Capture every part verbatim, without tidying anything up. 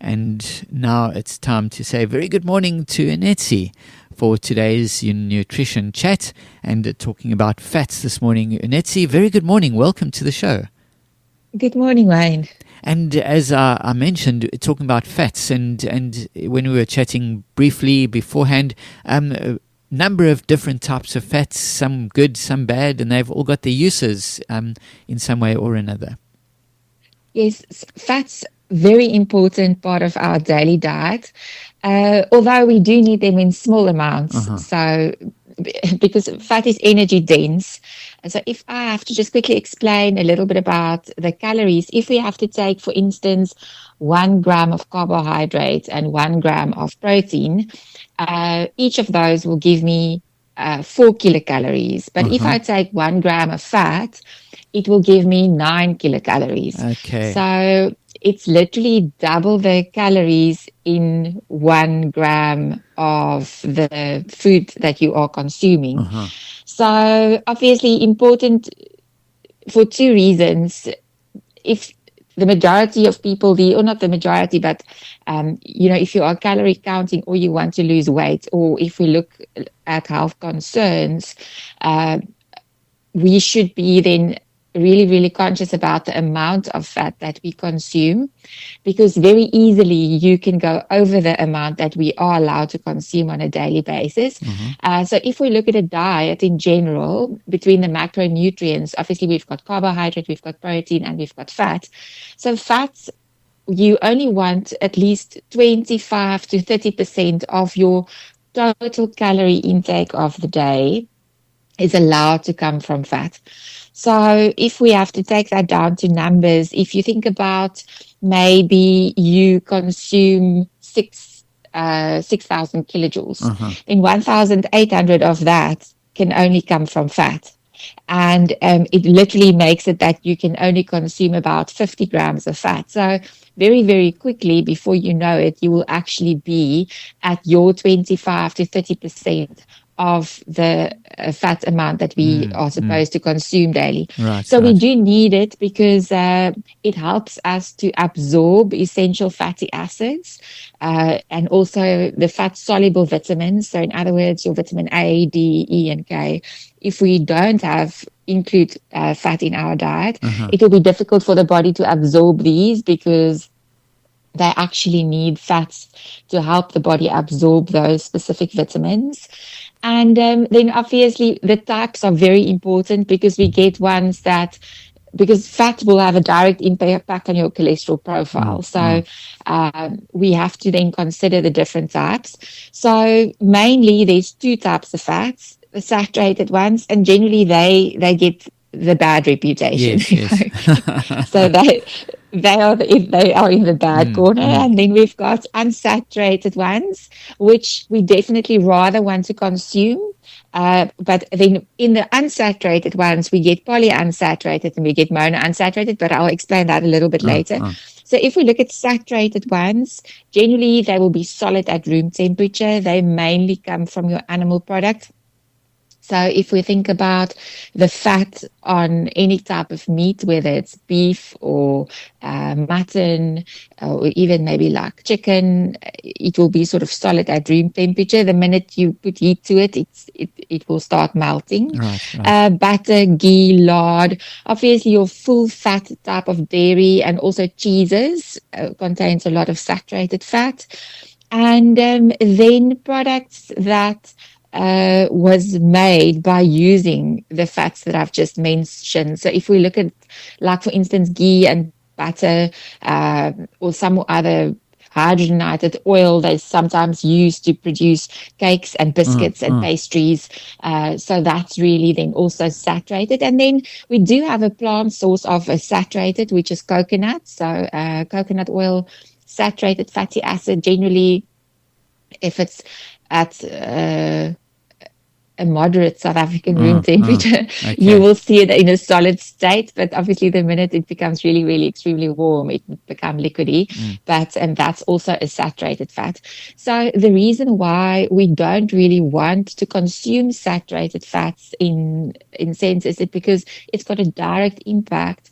And now it's time to say very good morning to Anetsi for today's nutrition chat and uh, talking about fats this morning. Anetsi, very good morning. Welcome to the show. Good morning, Wayne. And as uh, I mentioned, talking about fats, and, and when we were chatting briefly beforehand, um, a number of different types of fats, some good, some bad, and they've all got their uses um, in some way or another. Yes, fats, very important part of our daily diet, uh, although we do need them in small amounts. Uh-huh. So, because fat is energy dense. So if I have to just quickly explain a little bit about the calories, if we have to take, for instance, one gram of carbohydrate and one gram of protein, uh, each of those will give me uh, four kilocalories. But uh-huh. if I take one gram of fat, it will give me nine kilocalories. Okay. So it's literally double the calories in one gram of the food that you are consuming. Uh-huh. So obviously important for two reasons. If the majority of people, the or not the majority, but um, you know, if you are calorie counting or you want to lose weight, or if we look at health concerns, uh, we should be then really, really conscious about the amount of fat that we consume, because very easily you can go over the amount that we are allowed to consume on a daily basis. Mm-hmm. Uh, so if we look at a diet in general, between the macronutrients, obviously we've got carbohydrate, we've got protein, and we've got fat. So fats, you only want at least twenty-five to thirty percent of your total calorie intake of the day is allowed to come from fat. So if we have to take that down to numbers, if you think about maybe you consume six uh, six thousand kilojoules, uh-huh. then one thousand eight hundred of that can only come from fat. And um, it literally makes it that you can only consume about fifty grams of fat. So very, very quickly, before you know it, you will actually be at your twenty-five to thirty percent of the uh, fat amount that we mm, are supposed mm. to consume daily. Right, so right. we do need it because uh, it helps us to absorb essential fatty acids uh, and also the fat-soluble vitamins. So in other words, your vitamin A, D, E, and K. If we don't have include uh, fat in our diet, uh-huh. it will be difficult for the body to absorb these because they actually need fats to help the body absorb those specific vitamins. And um, then obviously the types are very important because we get ones that, because fat will have a direct impact on your cholesterol profile. Mm, so mm. Uh, we have to then consider the different types. So mainly there's two types of fats, the saturated ones, and generally they, they get the bad reputation. Yes, yes. So they... They are the, they are in the bad mm, corner. Mm. And then we've got unsaturated ones, which we definitely rather want to consume. Uh, but then in the unsaturated ones, we get polyunsaturated and we get monounsaturated, but I'll explain that a little bit later. Uh, uh. So if we look at saturated ones, generally they will be solid at room temperature. They mainly come from your animal product. So if we think about the fat on any type of meat, whether it's beef or uh, mutton or even maybe like chicken, it will be sort of solid at room temperature. The minute you put heat to it, it's, it, it will start melting. Right, right. Uh, butter, ghee, lard, obviously your full fat type of dairy and also cheeses uh, contains a lot of saturated fat. And um, then products that Uh, was made by using the fats that I've just mentioned. So if we look at, like, for instance, ghee and butter uh, or some other hydrogenated oil they sometimes use to produce cakes and biscuits mm, and mm. pastries. Uh, so that's really then also saturated. And then we do have a plant source of a saturated, which is coconut. So uh, coconut oil, saturated fatty acid, generally, if it's at uh, a moderate South African room mm, temperature, mm, okay. you will see it in a solid state. But obviously the minute it becomes really, really extremely warm, it will become liquidy. Mm. But, and that's also a saturated fat. So the reason why we don't really want to consume saturated fats in, in sense is it because it's got a direct impact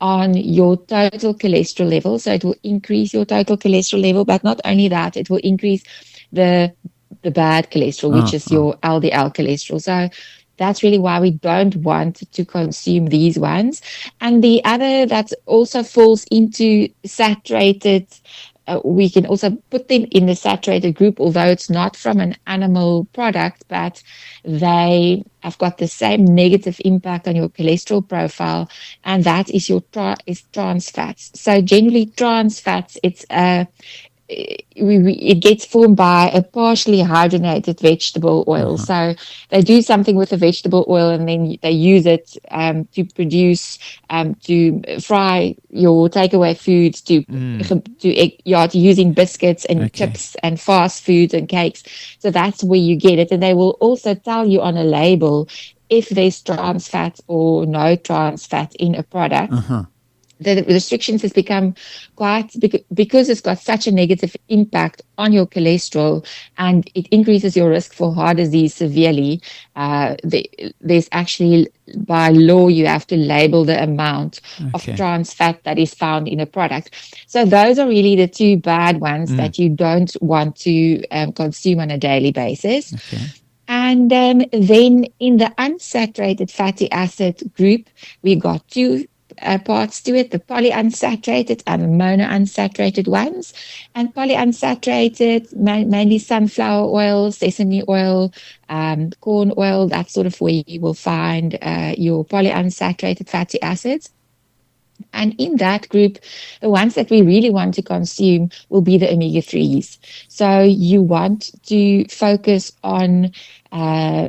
on your total cholesterol level. So it will increase your total cholesterol level, but not only that, it will increase the the bad cholesterol, which Oh, is oh. your L D L cholesterol. So that's really why we don't want to consume these ones. And the other that also falls into saturated, uh, we can also put them in the saturated group, although it's not from an animal product, but they have got the same negative impact on your cholesterol profile, and that is your tra- is trans fats. So generally, trans fats, it's a We, we, it gets formed by a partially hydrogenated vegetable oil. Uh-huh. So they do something with the vegetable oil, and then they use it um, to produce, um, to fry your takeaway foods, to Mm. to yeah, to using biscuits and Okay. chips and fast foods and cakes. So that's where you get it, and they will also tell you on a label if there's trans fat or no trans fat in a product. Uh-huh. The restrictions has become quite, because it's got such a negative impact on your cholesterol, and it increases your risk for heart disease severely. Uh, the, there's actually, by law, you have to label the amount Okay. of trans fat that is found in a product. So those are really the two bad ones Mm. that you don't want to um, consume on a daily basis. Okay. And um, then in the unsaturated fatty acid group, we got two Uh, parts to it, the polyunsaturated and monounsaturated ones. And polyunsaturated, ma- mainly sunflower oil, sesame oil, um, corn oil, that sort of where you will find uh, your polyunsaturated fatty acids. And in that group, the ones that we really want to consume will be the omega threes. So you want to focus on uh,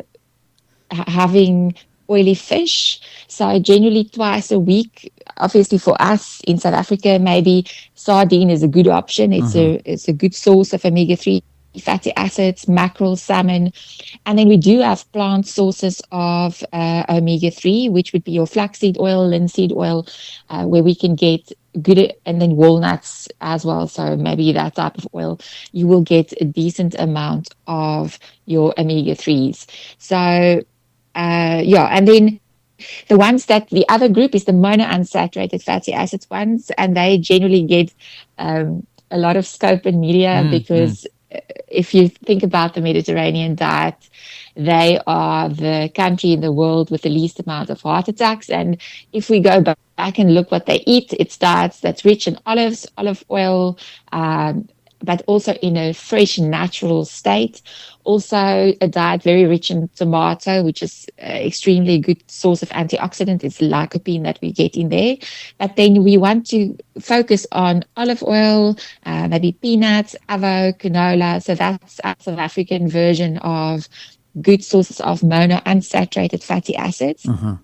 having oily fish. So generally twice a week. Obviously for us in South Africa, maybe sardine is a good option. It's uh-huh. a it's a good source of omega three fatty acids, mackerel, salmon. And then we do have plant sources of uh, omega three, which would be your flaxseed oil, linseed oil, uh, where we can get good, and then walnuts as well. So maybe that type of oil, you will get a decent amount of your omega threes. So Uh, yeah, and then the ones that the other group is the monounsaturated fatty acids ones, and they generally get um, a lot of scope in media mm, because mm. if you think about the Mediterranean diet, they are the country in the world with the least amount of heart attacks. And if we go back and look what they eat, it's diets that's rich in olives, olive oil, um, but also in a fresh, natural state. Also, a diet very rich in tomato, which is an extremely good source of antioxidant. It's lycopene that we get in there. But then we want to focus on olive oil, uh, maybe peanuts, avo, canola. So that's our South African version of good sources of monounsaturated fatty acids. Uh-huh.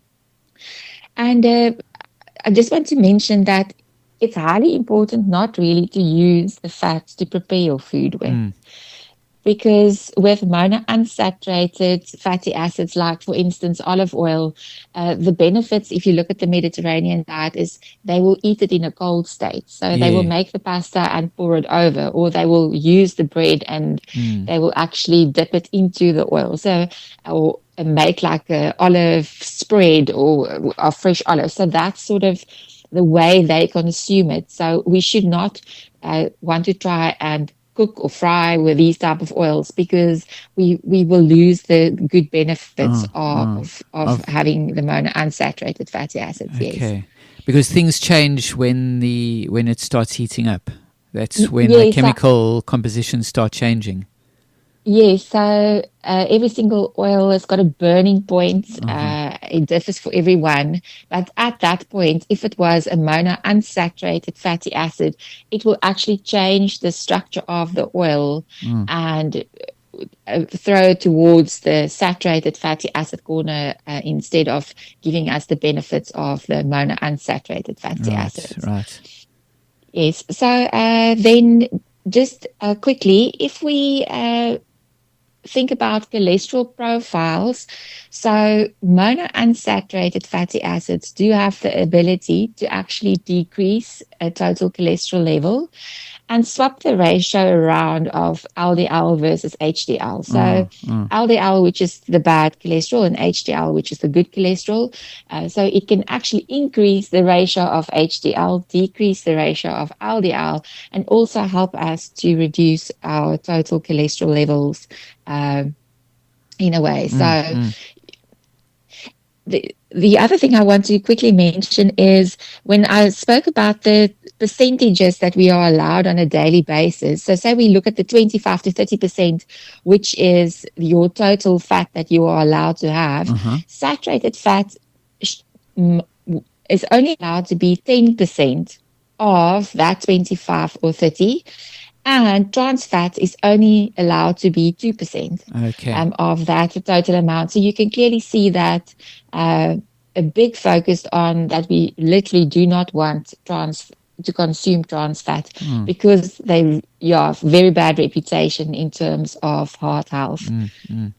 And uh, I just want to mention that it's highly important not really to use the fats to prepare your food with. Mm. Because with monounsaturated fatty acids, like, for instance, olive oil, uh, the benefits, if you look at the Mediterranean diet, is they will eat it in a cold state. So yeah. They will make the pasta and pour it over, or they will use the bread and mm. they will actually dip it into the oil. So, or make like a olive spread or a fresh olive. So that's sort of the way they consume it. So we should not uh, want to try and cook or fry with these type of oils, because we we will lose the good benefits oh, of, oh. of of having the monounsaturated fatty acids. Okay, yes. Because things change when the when it starts heating up. That's when yes, the chemical uh, compositions start changing. Yes, so uh, every single oil has got a burning point. Uh-huh. Uh, it differs for everyone. But at that point, if it was a monounsaturated fatty acid, it will actually change the structure of the oil mm. and uh, throw it towards the saturated fatty acid corner uh, instead of giving us the benefits of the monounsaturated fatty right, acids. Right. Yes. So uh, then just uh, quickly, if we... Uh, think about cholesterol profiles. So monounsaturated fatty acids do have the ability to actually decrease a total cholesterol level. and swap the ratio around of L D L versus H D L. So mm, mm. L D L, which is the bad cholesterol, and H D L, which is the good cholesterol. Uh, so it can actually increase the ratio of H D L, decrease the ratio of L D L, and also help us to reduce our total cholesterol levels uh, in a way. So mm, mm. the The other thing I want to quickly mention is when I spoke about the percentages that we are allowed on a daily basis. So say we look at the twenty-five to thirty percent, which is your total fat that you are allowed to have. Uh-huh. Saturated fat is only allowed to be ten percent of that twenty-five or thirty. And trans fat is only allowed to be two percent okay. um, of that total amount. So you can clearly see that uh, a big focus on that we literally do not want trans to consume trans fat mm. because they yeah, have very bad reputation in terms of heart health. Mm, mm.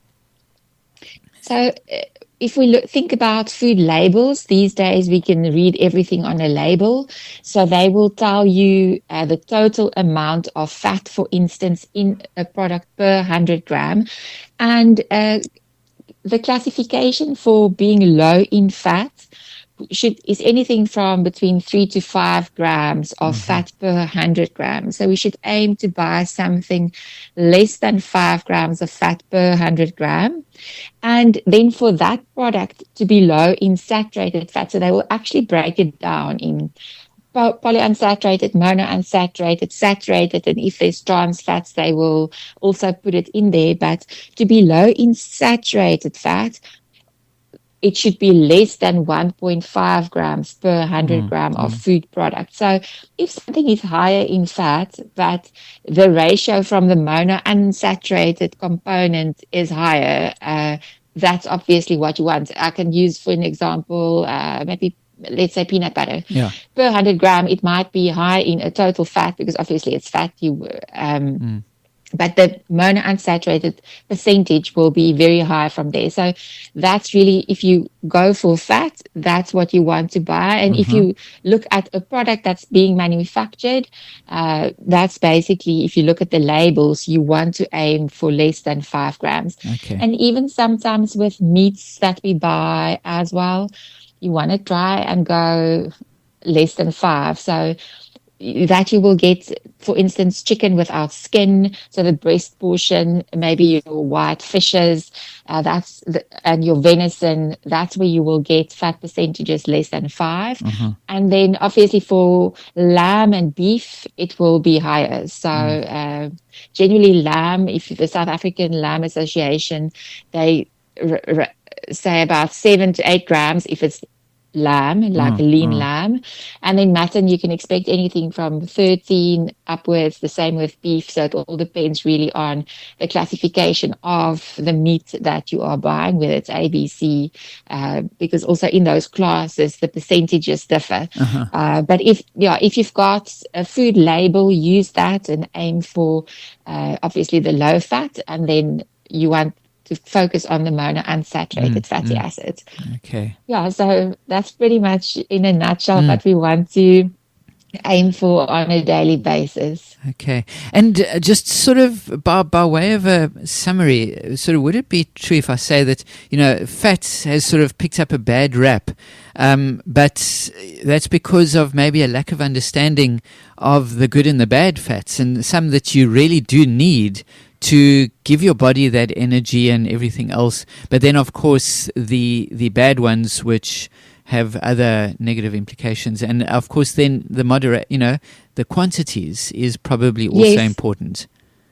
So uh, if we look, think about food labels, these days we can read everything on a label. So they will tell you uh, the total amount of fat, for instance, in a product per one hundred gram. And uh, the classification for being low in fat should is anything from between three to five grams of mm-hmm. fat per one hundred grams. So we should aim to buy something less than five grams of fat per one hundred gram. And then for that product to be low in saturated fat, so they will actually break it down in polyunsaturated, monounsaturated, saturated, and if there's trans fats, they will also put it in there. But to be low in saturated fat, it should be less than one point five grams per one hundred mm, gram of mm. food product. So if something is higher in fat, but the ratio from the monounsaturated component is higher, uh, that's obviously what you want. I can use, for an example, uh, maybe let's say peanut butter. Yeah. Per one hundred gram, it might be high in a total fat because obviously it's fat. You um, mm. But the monounsaturated percentage will be very high from there. So that's really, if you go for fat, that's what you want to buy. And mm-hmm. if you look at a product that's being manufactured, uh, that's basically, if you look at the labels, you want to aim for less than five grams. Okay. And even sometimes with meats that we buy as well, you want to try and go less than five. So that you will get, for instance, chicken without skin, so the breast portion, maybe your white fishes, uh, that's the, and your venison, that's where you will get fat percentages less than five. Mm-hmm. And then obviously for lamb and beef, it will be higher. So mm. uh, generally lamb, if the South African Lamb Association, they r- r- say about seven to eight grams if it's lamb, like mm, lean mm. lamb. And then mutton, you can expect anything from thirteen upwards, the same with beef. So it all depends really on the classification of the meat that you are buying, whether it's A, B, C, uh, because also in those classes, the percentages differ. Uh-huh. Uh, but if, yeah, if you've got a food label, use that and aim for uh, obviously the low fat, and then you want to focus on the monounsaturated mm, fatty mm. acids. Okay. Yeah, so that's pretty much in a nutshell mm. what we want to aim for on a daily basis. Okay. And uh, just sort of by, by way of a summary, sort of would it be true if I say that, you know, fat has sort of picked up a bad rap, um, but that's because of maybe a lack of understanding of the good and the bad fats, and some that you really do need to give your body that energy and everything else. But then, of course, the the bad ones, which have other negative implications. And, of course, then the moderate, you know, the quantities is probably also yes. important.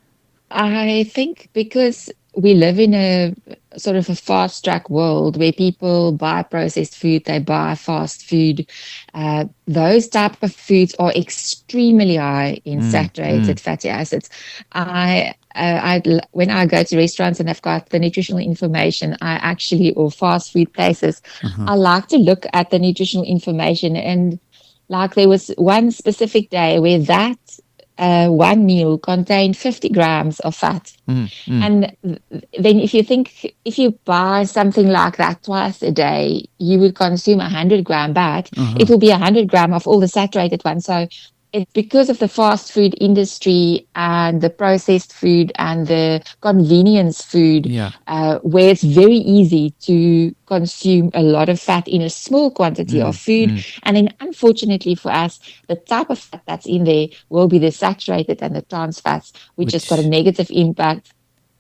I think because we live in a sort of a fast track world where people buy processed food, they buy fast food. Uh, those type of foods are extremely high in mm, saturated mm. fatty acids. I, uh, I, when I go to restaurants and I've got the nutritional information, I actually, or fast food places, uh-huh. I like to look at the nutritional information. And like there was one specific day where that Uh, one meal contained fifty grams of fat. Mm, mm. And th- then if you think, if you buy something like that twice a day, you would consume one hundred gram, but uh-huh. it will be one hundred gram of all the saturated ones. So it's because of the fast food industry and the processed food and the convenience food, Yeah. uh, where it's very easy to consume a lot of fat in a small quantity Mm, of food. mm. And then unfortunately for us, the type of fat that's in there will be the saturated and the trans fats, which, Which- has got a negative impact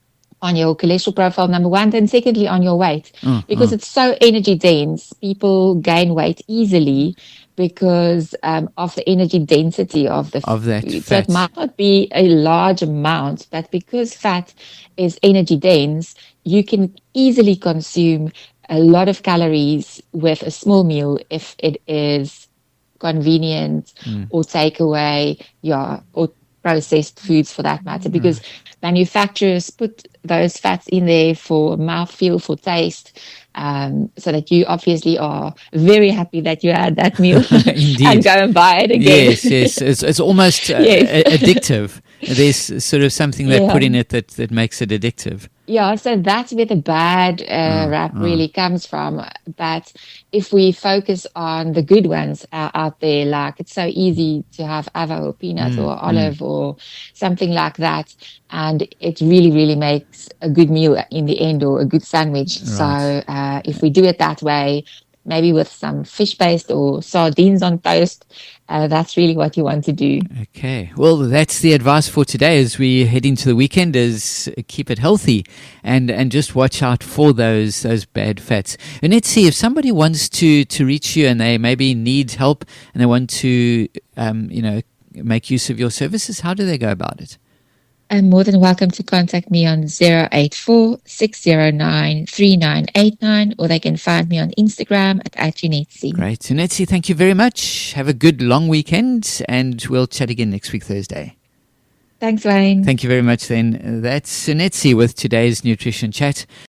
on your cholesterol profile, number one, and secondly on your weight. Uh, Because uh. it's so energy dense, people gain weight easily because um, of the energy density of the Of that food. So it fat. might not be a large amount, but because fat is energy dense, you can easily consume a lot of calories with a small meal if it is convenient Mm. or takeaway, yeah, or processed foods for that matter, because manufacturers put those fats in there for mouthfeel, for taste, um, so that you obviously are very happy that you had that meal Indeed. and go and buy it again. Yes, yes. It's, it's almost uh, Yes. a- addictive. There's sort of something they Yeah. put in it that, that makes it addictive. Yeah, so that's where the bad uh, Mm, rap mm. really comes from. But if we focus on the good ones uh, out there, like it's so easy to have avo or peanut Mm, or olive or something like that, and it really, really makes a good meal in the end or a good sandwich. Right. So uh, if we do it that way, maybe with some fish paste or sardines on toast, uh, that's really what you want to do. Okay. Well, that's the advice for today as we head into the weekend is keep it healthy and, and just watch out for those those bad fats. And let's see if somebody wants to, to reach you and they maybe need help and they want to um, you know, make use of your services, how do they go about it? I'm more than welcome to contact me on zero eight four, six zero nine, three nine eight nine, or they can find me on Instagram at Atchinetsi. Great. Sunetsi, thank you very much. Have a good long weekend and we'll chat again next week, Thursday. Thanks, Wayne. Thank you very much then. That's Sunetsi with today's Nutrition Chat.